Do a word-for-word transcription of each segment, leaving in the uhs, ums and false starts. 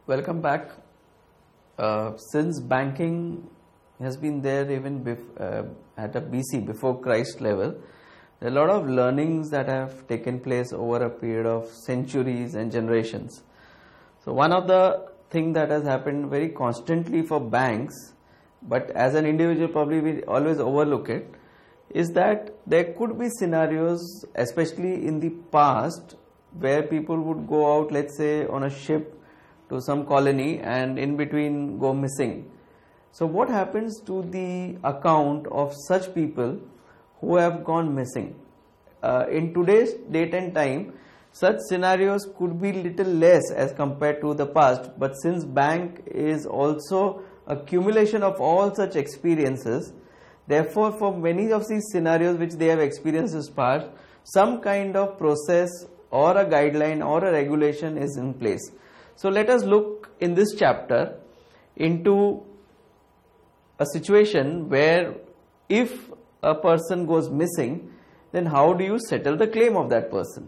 Welcome back. Uh, since banking has been there even bef uh, at a B C, before Christ level, there are a lot of learnings that have taken place over a period of centuries and generations. So one of the things that has happened very constantly for banks, but as an individual probably we always overlook it, is that there could be scenarios, especially in the past, where people would go out, let's say, on a ship to some colony and in between go missing. So what happens to the account of such people who have gone missing? Uh, in today's date and time, such scenarios could be little less as compared to the past, but since bank is also a accumulation of all such experiences, therefore for many of these scenarios which they have experienced in the past, some kind of process or a guideline or a regulation is in place. So let us look in this chapter into a situation where if a person goes missing, then how do you settle the claim of that person?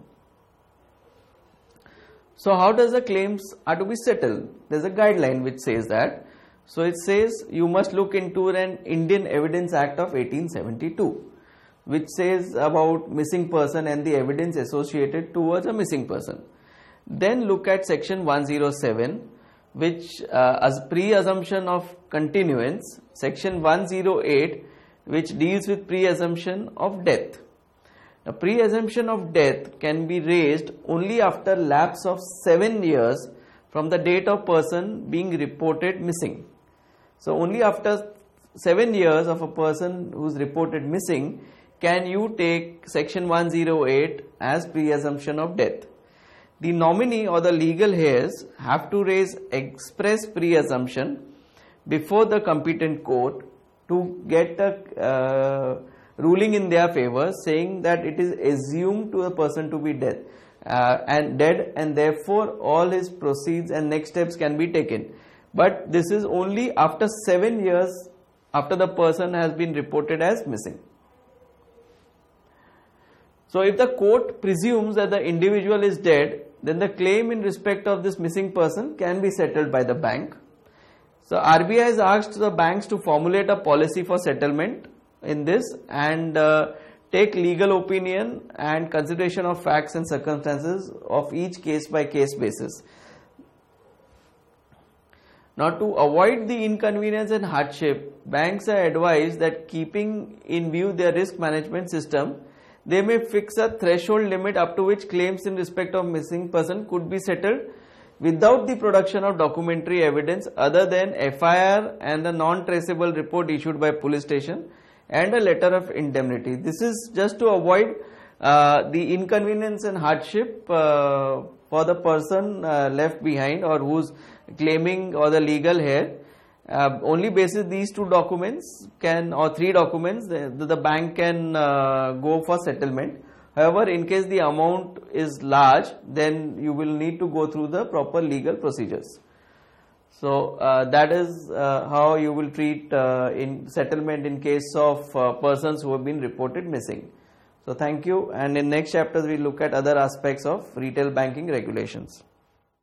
So how does the claims are to be settled? There is a guideline which says that. So it says you must look into an Indian Evidence Act of eighteen seventy-two, which says about missing person and the evidence associated towards a missing person. Then look at section one oh seven, which uh, as pre-assumption of continuance, section one oh eight, which deals with pre-assumption of death. Now, pre-assumption of death can be raised only after lapse of seven years from the date of person being reported missing. So only after seven years of a person who is reported missing can you take section one oh eight as pre-assumption of death. The nominee or the legal heirs have to raise express pre-assumption before the competent court to get a uh, ruling in their favor saying that it is assumed to a person to be dead uh, and dead and therefore all his proceeds and next steps can be taken. But this is only after seven years after the person has been reported as missing. So if the court presumes that the individual is dead, then the claim in respect of this missing person can be settled by the bank. So R B I has asked the banks to formulate a policy for settlement in this and uh, take legal opinion and consideration of facts and circumstances of each case by case basis. Now, to avoid the inconvenience and hardship, banks are advised that keeping in view their risk management system, they may fix a threshold limit up to which claims in respect of missing person could be settled without the production of documentary evidence other than F I R and the non-traceable report issued by police station and a letter of indemnity. This is just to avoid uh, the inconvenience and hardship uh, for the person uh, left behind or who's claiming or the legal heir. Uh, only basis these two documents can or three documents the, the bank can uh, go for settlement. However, in case the amount is large, then you will need to go through the proper legal procedures. So uh, that is uh, how you will treat uh, in settlement in case of uh, persons who have been reported missing. So thank you, and in next chapters we look at other aspects of retail banking regulations.